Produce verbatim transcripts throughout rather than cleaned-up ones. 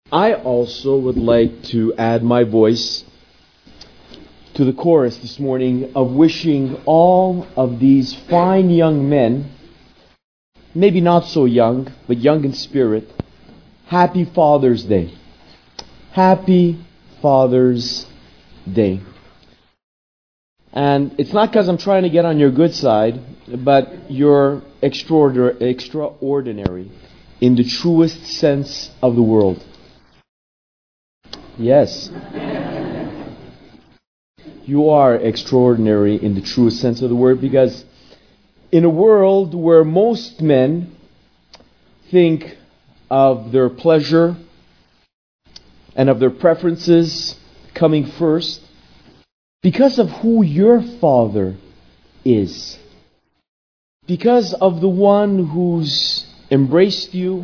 I also would like to add my voice to the chorus this morning of wishing all of these fine young men, maybe not so young, but young in spirit, Happy Father's Day. Happy Father's Day. And it's not because I'm trying to get on your good side, but you're extraordinary, extraordinary in the truest sense of the word. Yes. You are extraordinary in the truest sense of the word, because in a world where most men think of their pleasure and of their preferences coming first, because of who your Father is, because of the one who's embraced you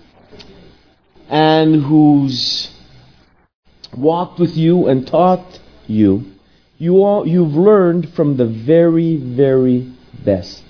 and who's walked with you and taught you, you all, you've learned from the very, very best.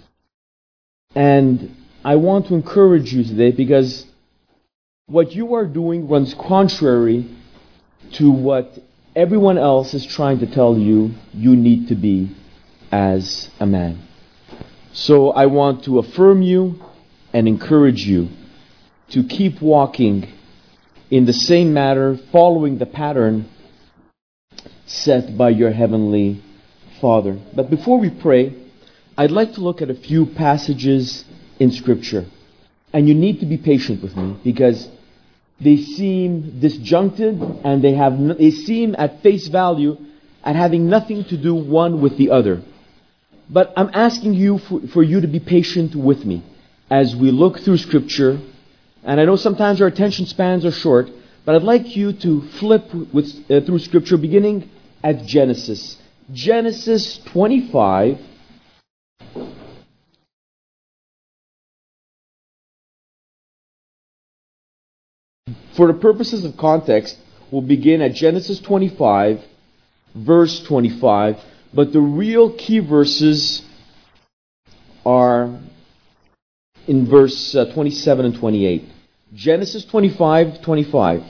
And I want to encourage you today, because what you are doing runs contrary to what everyone else is trying to tell you you need to be as a man. So I want to affirm you and encourage you to keep walking in the same manner, following the pattern set by your Heavenly Father. But before we pray, I'd like to look at a few passages in Scripture. And you need to be patient with me, because they seem disjuncted and they have no, they seem at face value at having nothing to do one with the other. But I'm asking you for, for you to be patient with me as we look through Scripture. And I know sometimes our attention spans are short, but I'd like you to flip with, uh, through Scripture beginning at Genesis. Genesis twenty-five. For the purposes of context, we'll begin at Genesis twenty-five, verse twenty-five. But the real key verses are in verse uh, twenty-seven and twenty-eight. Genesis twenty-five, twenty-five.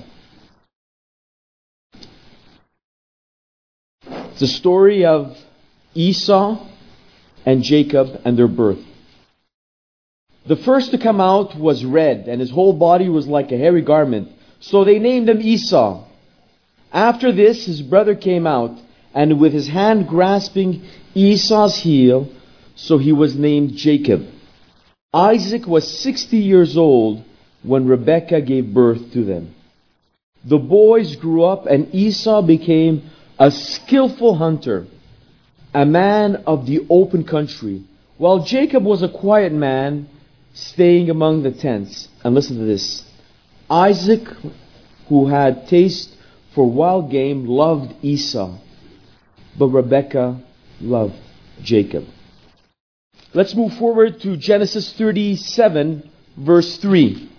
It's the story of Esau and Jacob and their birth. The first to come out was red, and his whole body was like a hairy garment. So they named him Esau. After this, his brother came out, and with his hand grasping Esau's heel, so he was named Jacob. Isaac was sixty years old when Rebekah gave birth to them. The boys grew up, and Esau became a skillful hunter, a man of the open country, while Jacob was a quiet man, staying among the tents. And listen to this. Isaac, who had taste for wild game, loved Esau, but Rebekah loved Jacob. Let's move forward to Genesis thirty-seven, verse three.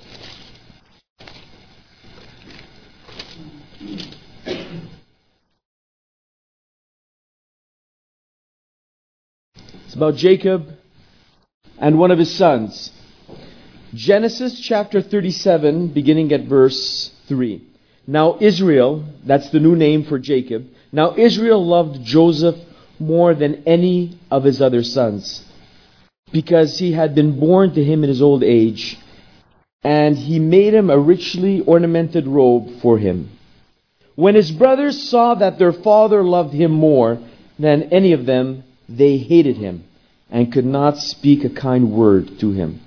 It's about Jacob and one of his sons. Genesis chapter thirty-seven, beginning at verse three. Now Israel, that's the new name for Jacob, now Israel loved Joseph more than any of his other sons, because he had been born to him in his old age, and he made him a richly ornamented robe for him. When his brothers saw that their father loved him more than any of them, they hated him and could not speak a kind word to him.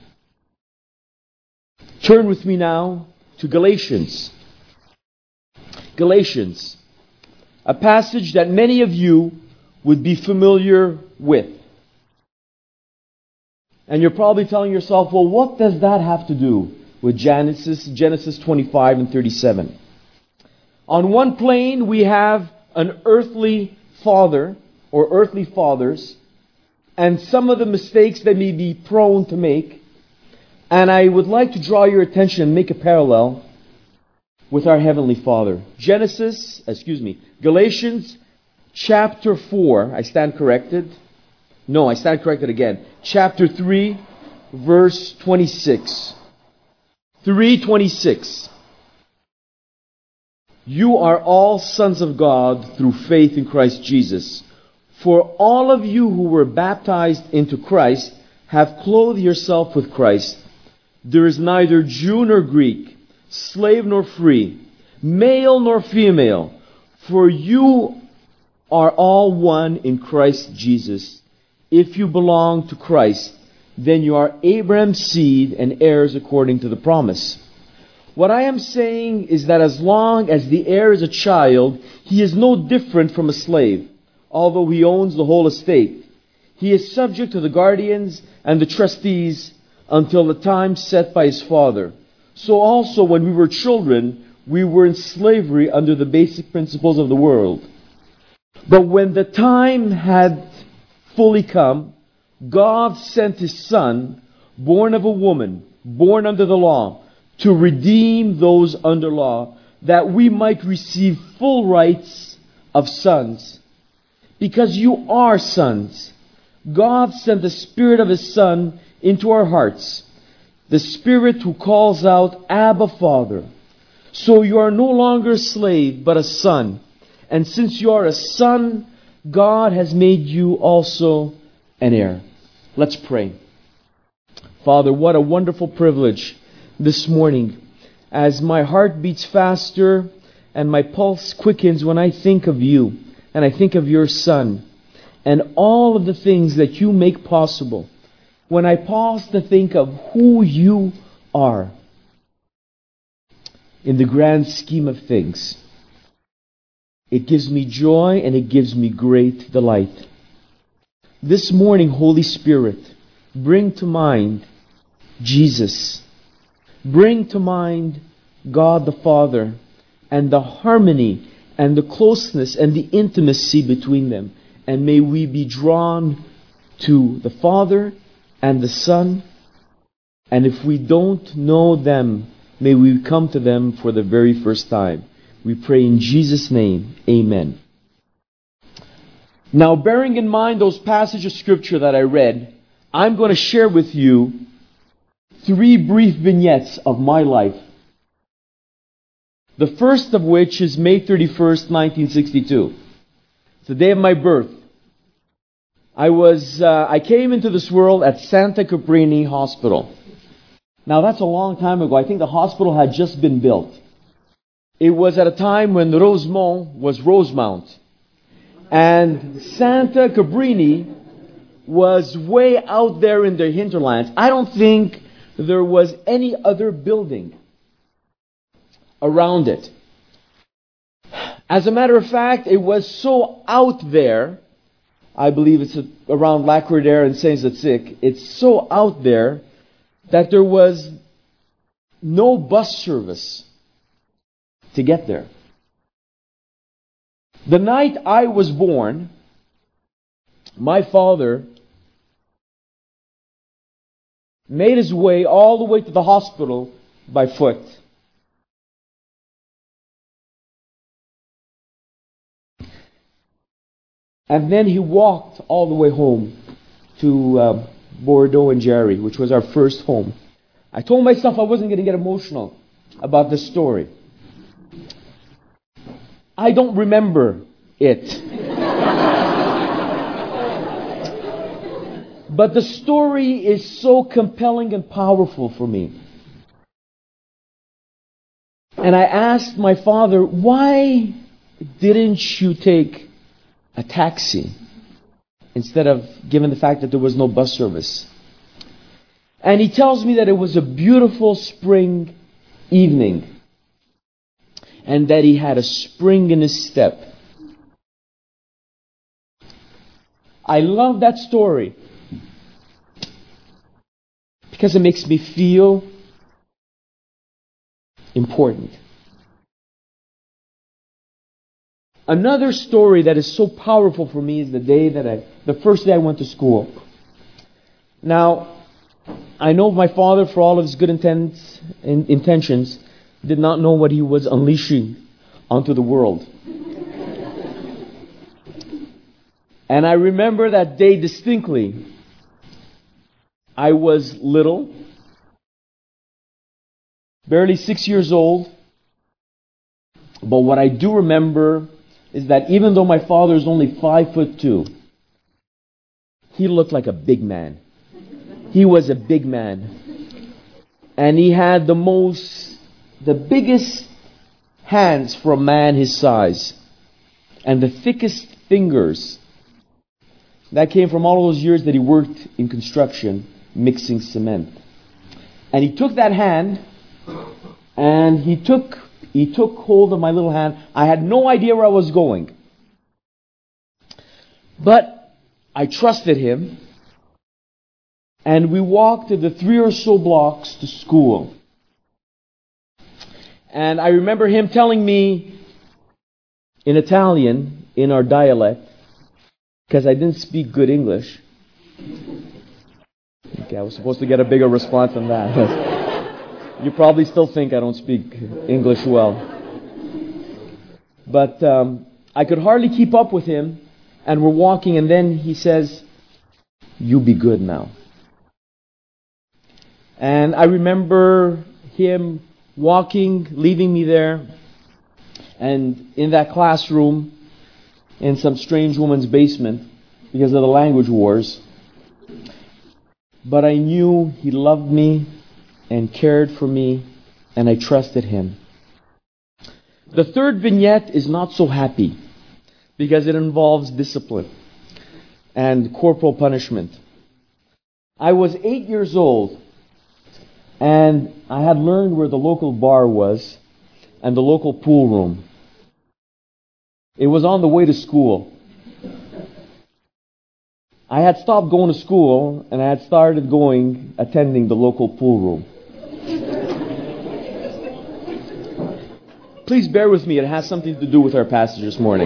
Turn with me now to Galatians. Galatians, a passage that many of you would be familiar with. And you're probably telling yourself, well, what does that have to do with Genesis, Genesis twenty-five and thirty-seven? On one plane, we have an earthly father or earthly fathers, and some of the mistakes they may be prone to make. And I would like to draw your attention and make a parallel with our Heavenly Father. Genesis, excuse me, Galatians chapter four, I stand corrected. No, I stand corrected again. Chapter three, verse twenty-six. three twenty-six. You are all sons of God through faith in Christ Jesus. For all of you who were baptized into Christ have clothed yourself with Christ. There is neither Jew nor Greek, slave nor free, male nor female, for you are all one in Christ Jesus. If you belong to Christ, then you are Abraham's seed and heirs according to the promise. What I am saying is that as long as the heir is a child, he is no different from a slave, although he owns the whole estate. He is subject to the guardians and the trustees until the time set by his father. So also when we were children, we were in slavery under the basic principles of the world. But when the time had fully come, God sent His Son, born of a woman, born under the law, to redeem those under law, that we might receive full rights of sons. Because you are sons, God sent the Spirit of His Son into our hearts, the Spirit who calls out, Abba, Father. So you are no longer a slave, but a son. And since you are a son, God has made you also an heir. Let's pray. Father, what a wonderful privilege this morning, as my heart beats faster and my pulse quickens when I think of you and I think of your Son and all of the things that you make possible. When I pause to think of who you are in the grand scheme of things, it gives me joy and it gives me great delight. This morning, Holy Spirit, bring to mind Jesus. Bring to mind God the Father and the harmony and the closeness and the intimacy between them. And may we be drawn to the Father and the Son. And if we don't know them, may we come to them for the very first time. We pray in Jesus' name. Amen. Now, bearing in mind those passages of Scripture that I read, I'm going to share with you three brief vignettes of my life. The first of which is May thirty-first, nineteen sixty-two. It's the day of my birth. I was uh, I came into this world at Santa Caprini Hospital. Now that's a long time ago. I think the hospital had just been built. It was at a time when Rosemont was Rosemount. And Santa Caprini was way out there in the hinterlands. I don't think there was any other building around it. As a matter of fact, it was so out there, I believe it's around Lacordaire and Saint-Zotique, it's so out there that there was no bus service to get there. The night I was born, my father made his way all the way to the hospital by foot. And then he walked all the way home to uh, Bordeaux and Jerry, which was our first home. I told myself I wasn't going to get emotional about this story. I don't remember it. But the story is so compelling and powerful for me. And I asked my father, why didn't you take a taxi instead of, given the fact that there was no bus service? And he tells me that it was a beautiful spring evening and that he had a spring in his step. I love that story because it makes me feel important. Another story that is so powerful for me is the day that I, the first day I went to school. Now, I know my father, for all of his good intents, in, intentions, did not know what he was unleashing onto the world. And I remember that day distinctly. I was little, barely six years old. But what I do remember is that even though my father is only five foot two, he looked like a big man. He was a big man. And he had the most, the biggest hands for a man his size. And the thickest fingers. That came from all those years that he worked in construction, mixing cement. And he took that hand, and he took he took hold of my little hand. I had no idea where I was going. But I trusted him, and we walked the three or so blocks to school. And I remember him telling me in Italian, in our dialect, because I didn't speak good English. Okay, I was supposed to get a bigger response than that. You probably still think I don't speak English well. But um, I could hardly keep up with him, and we're walking, and then he says, "You be good now." And I remember him walking, leaving me there, and in that classroom, in some strange woman's basement, because of the language wars. But I knew he loved me and cared for me, and I trusted him. The third vignette is not so happy, because it involves discipline and corporal punishment. I was eight years old, and I had learned where the local bar was and the local pool room. It was on the way to school. I had stopped going to school, and I had started going, attending the local pool room. Please bear with me, it has something to do with our passage this morning.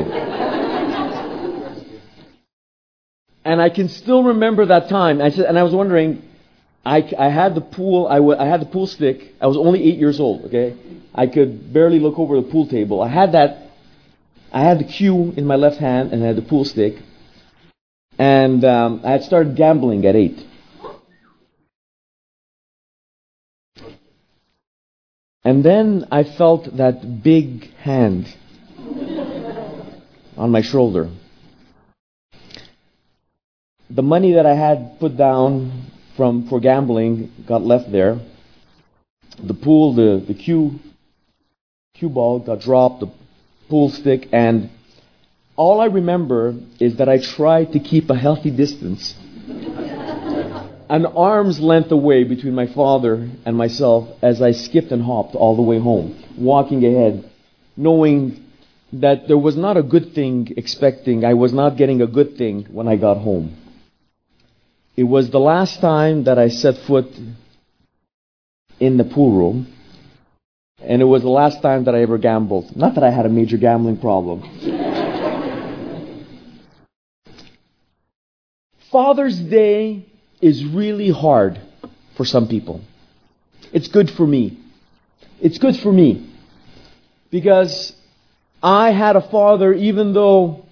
And I can still remember that time, I said, and I was wondering, I, I had the pool, I, w- I had the pool stick, I was only eight years old, okay? I could barely look over the pool table. I had that I had the cue in my left hand, and I had the pool stick. And um, I had started gambling at eight. And then I felt that big hand on my shoulder. The money that I had put down from for gambling got left there. The pool, the, the cue, cue ball got dropped, the pool stick, and all I remember is that I tried to keep a healthy distance, an arm's length away between my father and myself as I skipped and hopped all the way home, walking ahead, knowing that there was not a good thing expecting, I was not getting a good thing when I got home. It was the last time that I set foot in the pool room. And it was the last time that I ever gambled. Not that I had a major gambling problem. Father's Day is really hard for some people. It's good for me. It's good for me. Because I had a father, even though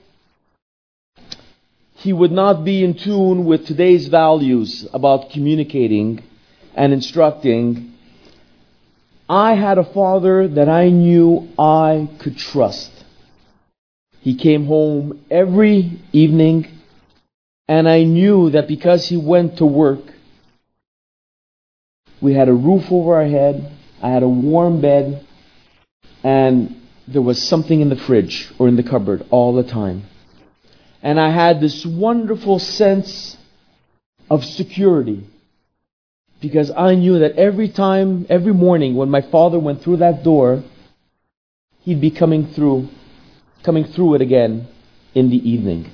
he would not be in tune with today's values about communicating and instructing, I had a father that I knew I could trust. He came home every evening, and I knew that because he went to work, we had a roof over our head, I had a warm bed, and there was something in the fridge or in the cupboard all the time. And I had this wonderful sense of security. Because I knew that every time, every morning when my father went through that door, he'd be coming through, coming through it again in the evening.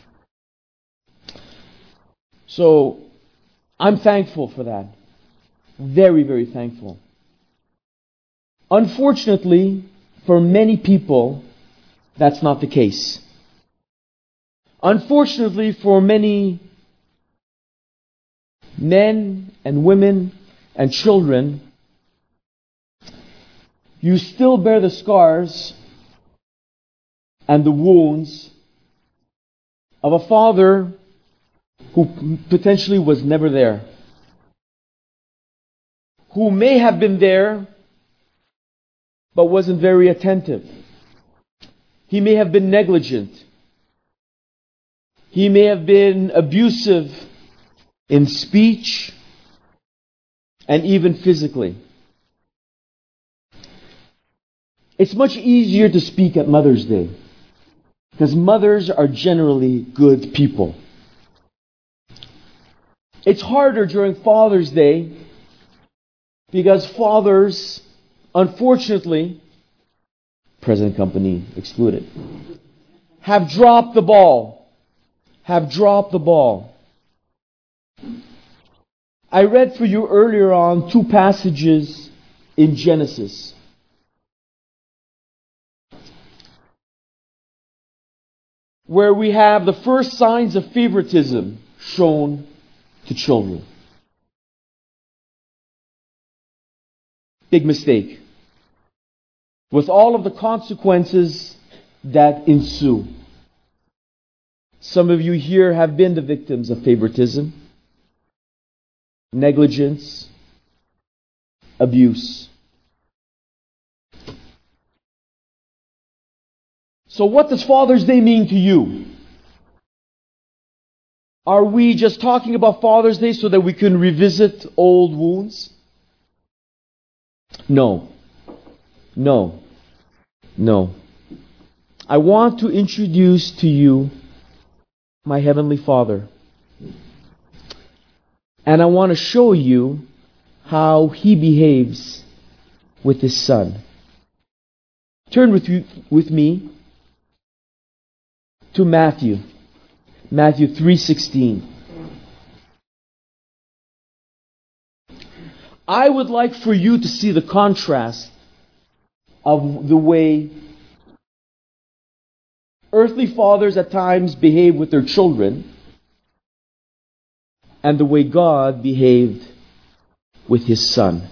So, I'm thankful for that. Very, very thankful. Unfortunately, for many people, that's not the case. Unfortunately, for many men and women and children, you still bear the scars and the wounds of a father who potentially was never there, who may have been there but wasn't very attentive, He may have been negligent. He may have been abusive in speech and even physically. It's much easier to speak at Mother's Day because mothers are generally good people. It's harder during Father's Day because fathers, unfortunately, present company excluded, have dropped the ball. Have dropped the ball. I read for you earlier on two passages in Genesis. Where we have the first signs of favoritism shown to children. Big mistake. With all of the consequences that ensue. Some of you here have been the victims of favoritism, negligence, abuse. So what does Father's Day mean to you? Are we just talking about Father's Day so that we can revisit old wounds? No. No. No. I want to introduce to you my Heavenly Father. And I want to show you how He behaves with His Son. Turn with, you, with me to Matthew. Matthew three sixteen. I would like for you to see the contrast of the way earthly fathers at times behave with their children and the way God behaved with His Son.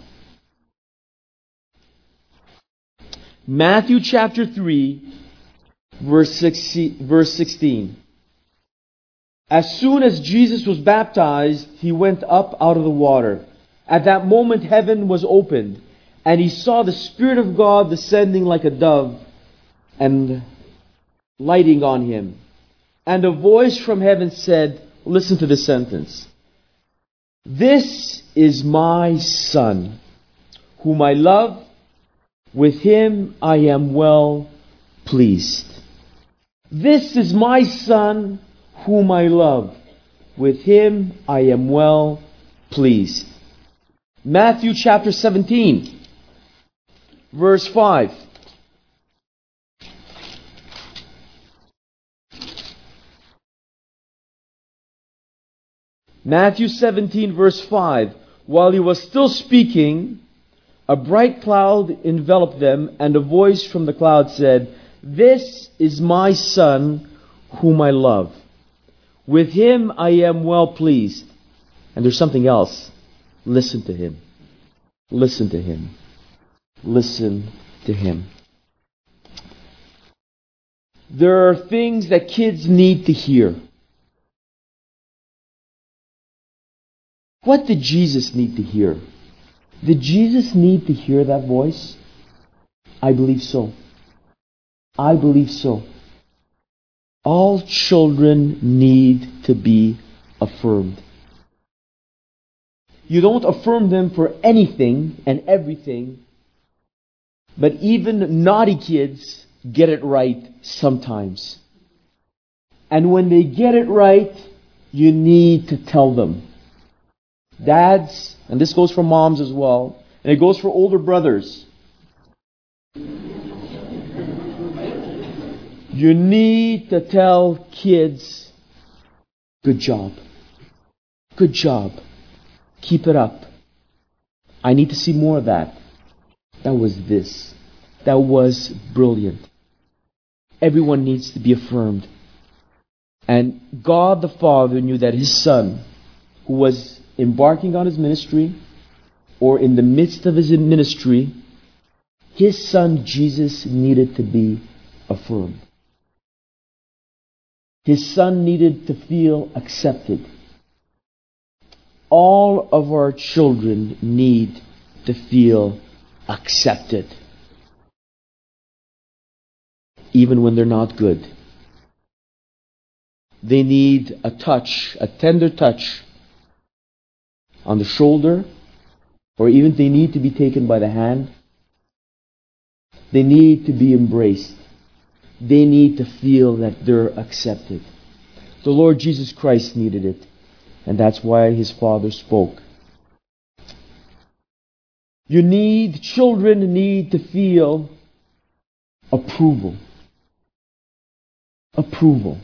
Matthew chapter three, verse sixteen. As soon as Jesus was baptized, He went up out of the water. At that moment heaven was opened, and He saw the Spirit of God descending like a dove and lighting on Him. And a voice from heaven said, listen to this sentence, "This is my Son, whom I love. With Him I am well pleased." This is my Son, whom I love. With Him I am well pleased. Matthew chapter seventeen, verse five. Matthew seventeen, verse five. While He was still speaking, a bright cloud enveloped them, and a voice from the cloud said, "This is my Son, whom I love. With Him I am well pleased." And there's something else. Listen to Him. Listen to Him. Listen to Him. There are things that kids need to hear. What did Jesus need to hear? Did Jesus need to hear that voice? I believe so. I believe so. All children need to be affirmed. You don't affirm them for anything and everything, but even naughty kids get it right sometimes. And when they get it right, you need to tell them. Dads, and this goes for moms as well, and it goes for older brothers. You need to tell kids, good job. Good job. Keep it up. I need to see more of that. That was this. That was brilliant. Everyone needs to be affirmed. And God the Father knew that His Son, who was embarking on His ministry, or in the midst of His ministry, His Son Jesus needed to be affirmed. His Son needed to feel accepted. All of our children need to feel accepted. even when they're not good. They need a touch, a tender touch on the shoulder, or even they need to be taken by the hand. They need to be embraced. They need to feel that they're accepted. The Lord Jesus Christ needed it, and that's why His Father spoke. You need, children need to feel approval. Approval.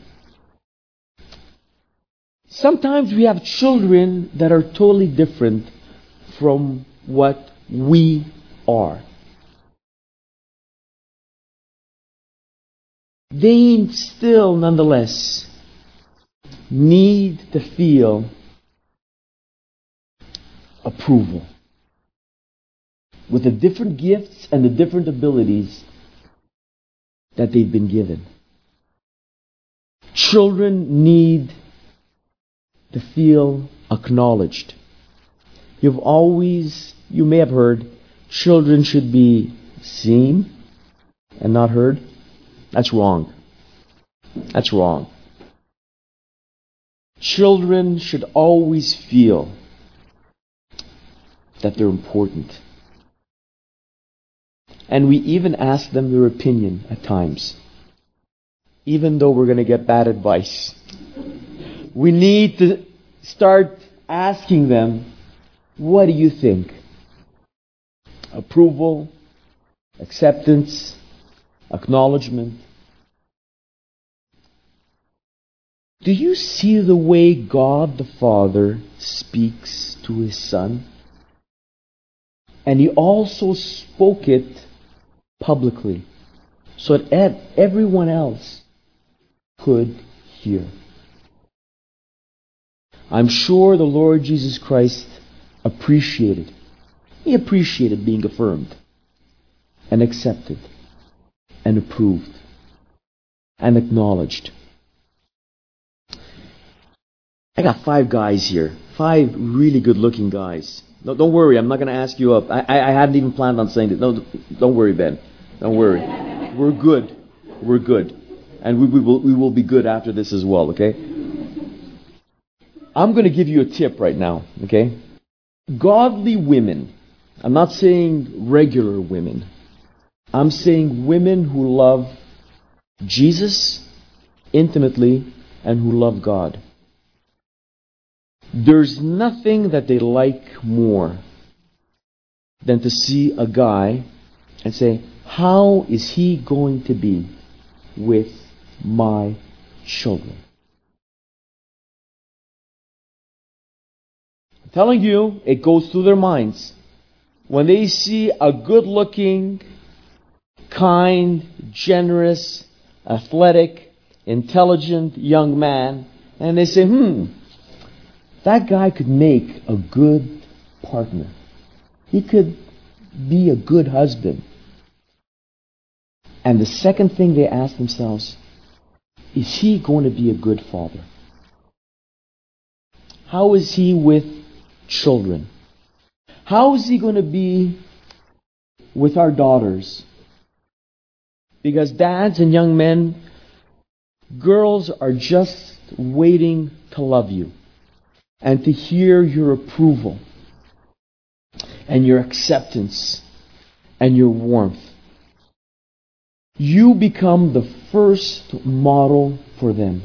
Sometimes we have children that are totally different from what we are. They still, nonetheless, need to feel approval with the different gifts and the different abilities that they've been given. Children need to feel acknowledged. You've always, you may have heard, children should be seen and not heard. That's wrong. That's wrong. Children should always feel that they're important. And we even ask them their opinion at times, even though we're going to get bad advice. We need to start asking them, what do you think? Approval, acceptance, acknowledgement. Do you see the way God the Father speaks to His Son? And He also spoke it publicly so that everyone else could hear. I'm sure the Lord Jesus Christ appreciated. He appreciated being affirmed and accepted and approved and acknowledged. I got five guys here. Five really good looking guys. No, don't worry, I'm not going to ask you up. I, I, I hadn't even planned on saying this. No, don't worry, Ben. Don't worry. We're good. We're good. And we, we will we will be good after this as well, okay? I'm going to give you a tip right now, okay? Godly women. I'm not saying regular women. I'm saying women who love Jesus intimately and who love God. There's nothing that they like more than to see a guy and say, how is he going to be with my children? I'm telling you, it goes through their minds. When they see a good-looking, kind, generous, athletic, intelligent young man, and they say, hmm, that guy could make a good partner. He could be a good husband. And the second thing they ask themselves, is he going to be a good father? How is he with children? How is he going to be with our daughters? Because dads and young men, girls are just waiting to love you and to hear your approval and your acceptance and your warmth. You become the first model for them.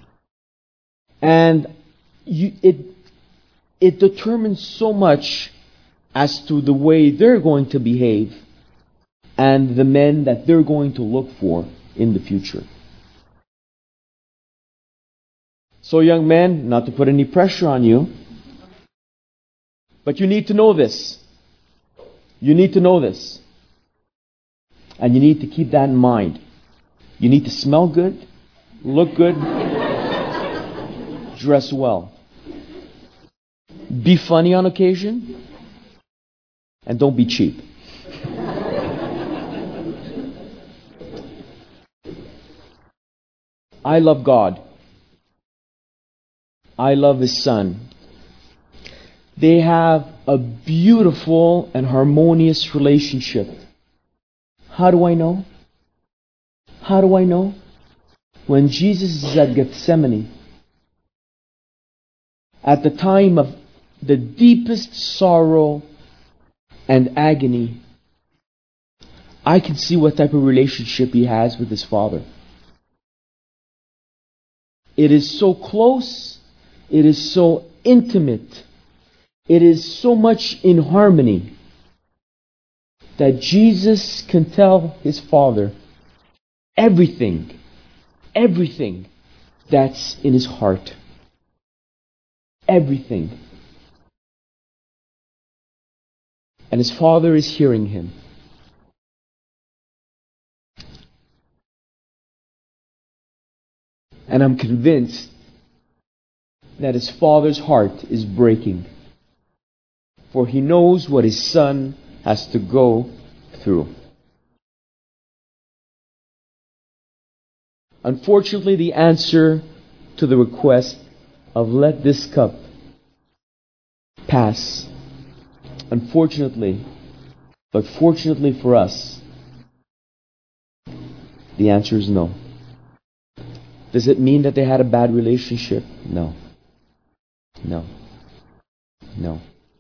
And you, it, it determines so much as to the way they're going to behave and the men that they're going to look for in the future. So young men, not to put any pressure on you, but you need to know this. You need to know this. And you need to keep that in mind. You need to smell good, look good, dress well. Be funny on occasion, and don't be cheap. I love God. I love His Son. They have a beautiful and harmonious relationship. How do I know? How do I know? When Jesus is at Gethsemane, at the time of the deepest sorrow and agony, I can see what type of relationship he has with his Father. It is so close, it is so intimate, it is so much in harmony that Jesus can tell his Father everything, everything that's in his heart. Everything. And his Father is hearing him. And I'm convinced that his Father's heart is breaking. For he knows what his Son has to go through. Unfortunately, the answer to the request of let this cup pass, unfortunately, but fortunately for us, the answer is no. Does it mean that they had a bad relationship? No. No. No.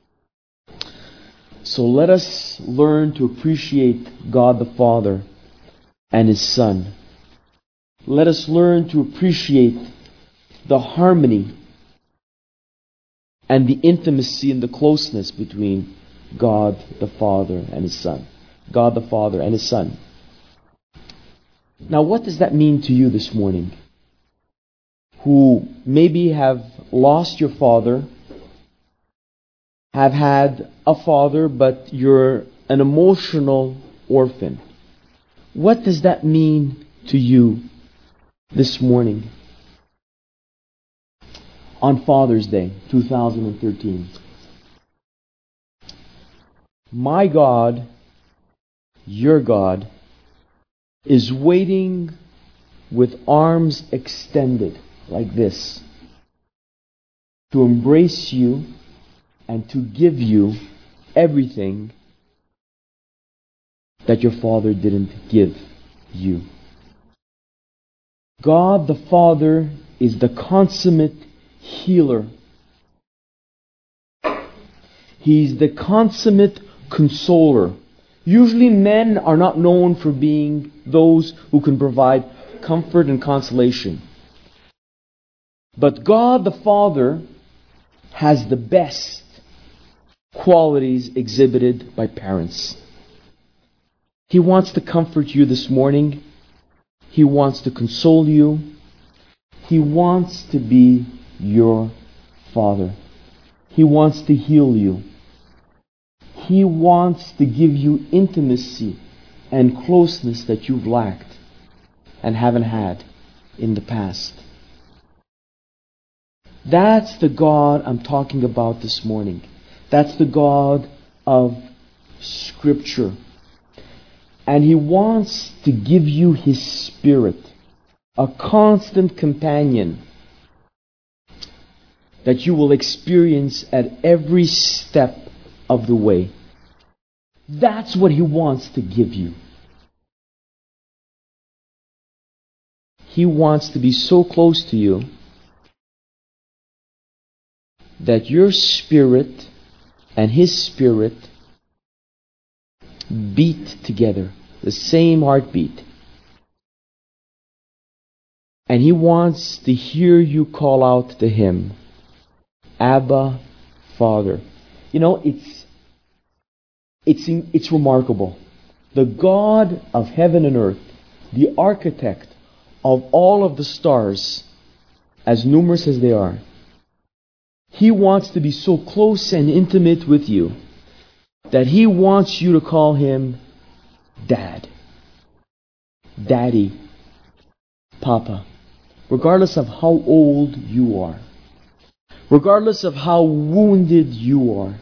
So let us learn to appreciate God the Father and His Son. Let us learn to appreciate the harmony and the intimacy and the closeness between God the Father and His Son. God the Father and His Son. Now, what does that mean to you this morning? Who maybe have lost your father, have had a father, but you're an emotional orphan. What does that mean to you this morning? On Father's Day, two thousand thirteen. My God, your God, is waiting with arms extended like this to embrace you and to give you everything that your father didn't give you. God the Father is the consummate healer. He's the consummate consoler. Usually men are not known for being those who can provide comfort and consolation. But God the Father has the best qualities exhibited by parents. He wants to comfort you this morning. He wants to console you. He wants to be your Father. He wants to heal you. He wants to give you intimacy and closeness that you've lacked and haven't had in the past. That's the God I'm talking about this morning. That's the God of Scripture. And He wants to give you His Spirit, a constant companion that you will experience at every step of the way. That's what He wants to give you. He wants to be so close to you that your spirit and His Spirit beat together, the same heartbeat. And He wants to hear you call out to Him, Abba, Father. You know, it's it's it's remarkable. The God of heaven and earth, the architect of all of the stars, as numerous as they are, He wants to be so close and intimate with you that He wants you to call Him Dad, Daddy, Papa, regardless of how old you are, regardless of how wounded you are.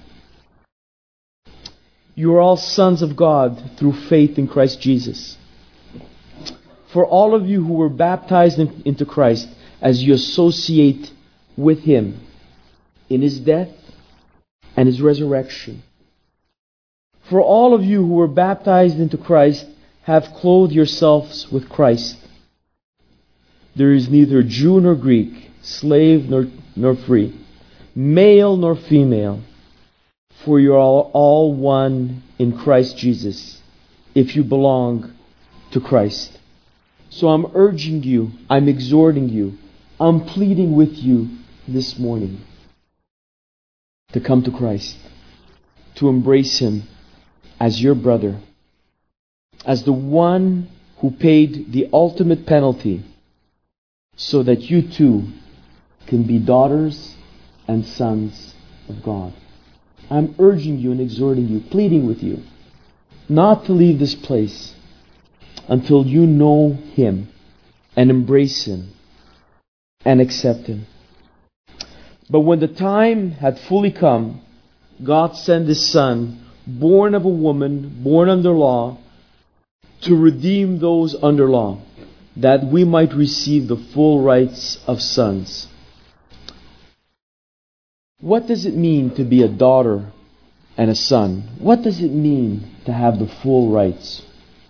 You are all sons of God through faith in Christ Jesus. For all of you who were baptized in, into Christ, as you associate with Him in His death and His resurrection. For all of you who were baptized into Christ have clothed yourselves with Christ. There is neither Jew nor Greek, slave nor, nor free, male nor female, for you are all, all one in Christ Jesus, if you belong to Christ. So I'm urging you, I'm exhorting you, I'm pleading with you this morning to come to Christ, to embrace Him as your brother, as the one who paid the ultimate penalty so that you too can be daughters and sons of God. I'm urging you and exhorting you, pleading with you, not to leave this place until you know Him and embrace Him and accept Him. But when the time had fully come, God sent His Son, born of a woman, born under law, to redeem those under law, that we might receive the full rights of sons. What does it mean to be a daughter and a son? What does it mean to have the full rights?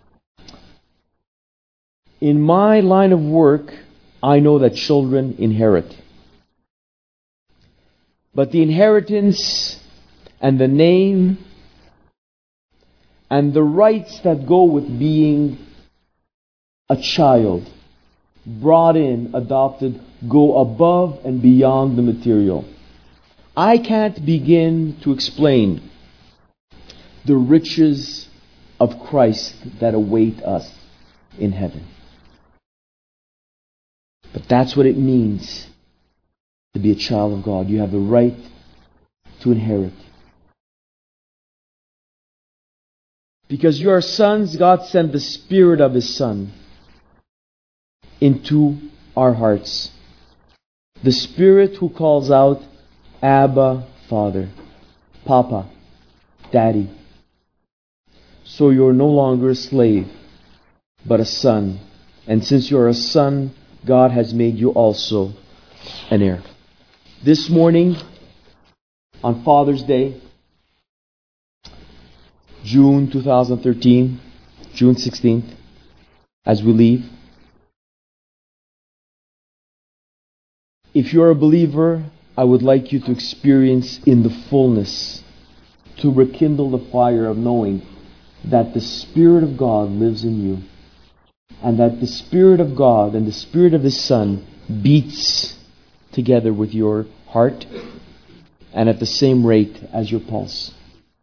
In my line of work, I know that children inherit. But the inheritance and the name and the rights that go with being a child, brought in, adopted, go above and beyond the material. I can't begin to explain the riches of Christ that await us in heaven. But that's what it means to be a child of God. You have the right to inherit. Because you are sons, God sent the Spirit of His Son into our hearts. The Spirit who calls out, Abba, Father, Papa, Daddy. So you're no longer a slave, but a son. And since you're a son, God has made you also an heir. This morning, on Father's Day, June twenty thirteen, June sixteenth, as we leave, if you're a believer, I would like you to experience in the fullness, to rekindle the fire of knowing that the Spirit of God lives in you, and that the Spirit of God and the Spirit of His Son beats together with your heart and at the same rate as your pulse.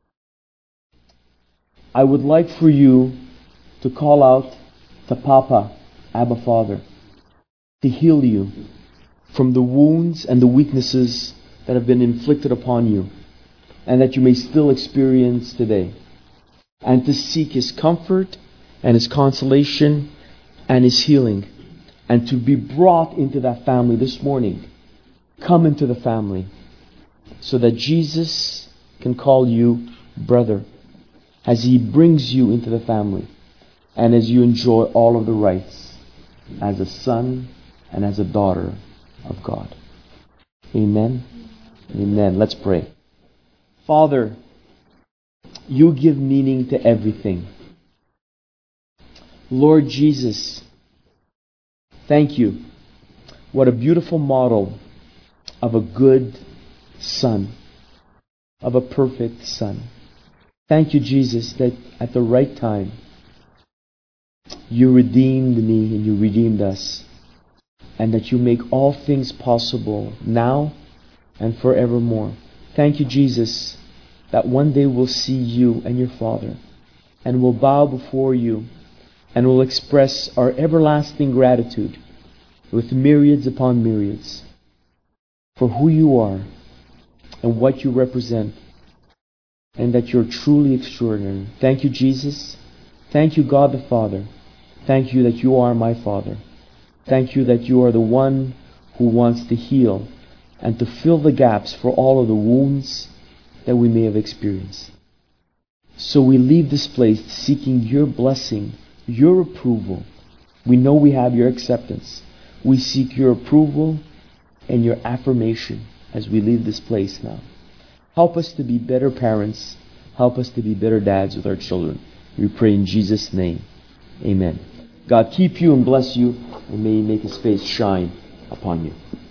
I would like for you to call out to Papa, Abba Father, to heal you from the wounds and the weaknesses that have been inflicted upon you and that you may still experience today, and to seek His comfort and His consolation and His healing, and to be brought into that family this morning. Come into the family so that Jesus can call you brother as He brings you into the family and as you enjoy all of the rights as a son and as a daughter of God. Amen. Amen. Let's pray. Father, You give meaning to everything. Lord Jesus, thank You. What a beautiful model of a good son, of a perfect son. Thank You, Jesus, that at the right time You redeemed me and You redeemed us, and that You make all things possible now and forevermore. Thank You, Jesus, that one day we'll see You and Your Father, and we'll bow before You, and we'll express our everlasting gratitude with myriads upon myriads for who You are and what You represent, and that You're truly extraordinary. Thank You, Jesus. Thank You, God the Father. Thank You that You are my Father. Thank You that You are the one who wants to heal and to fill the gaps for all of the wounds that we may have experienced. So we leave this place seeking Your blessing, Your approval. We know we have Your acceptance. We seek Your approval and Your affirmation as we leave this place now. Help us to be better parents. Help us to be better dads with our children. We pray in Jesus' name. Amen. God keep you and bless you, and may He make His face shine upon you.